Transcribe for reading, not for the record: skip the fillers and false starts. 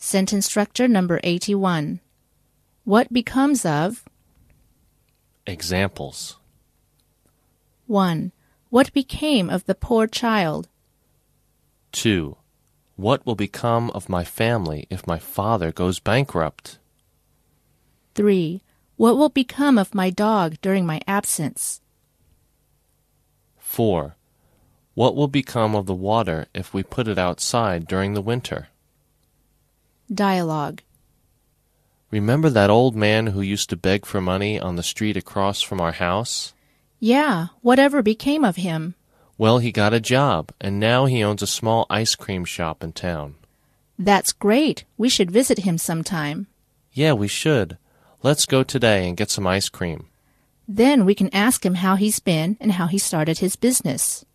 Sentence structure number 81. What becomes of? Examples. 1. What became of the poor child? 2. What will become of my family if my father goes bankrupt? 3. What will become of my dog during my absence? 4. What will become of the water if we put it outside during the winter? Dialogue. Remember that old man who used to beg for money on the street across from our house? Yeah, whatever became of him? Well, he got a job, and now he owns a small ice cream shop in town. That's great. We should visit him sometime. Yeah, we should. Let's go today and get some ice cream. Then we can ask him how he's been and how he started his business.